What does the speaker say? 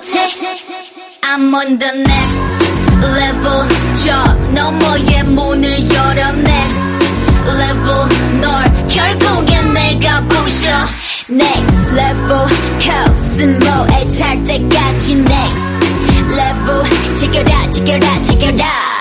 거지. I'm on the next level. 저 너머의 문을 열어 next level. 널 결국엔 내가 부셔 next level. 코스모에 탈 때까지 next level. 지켜라 지켜라 지켜라.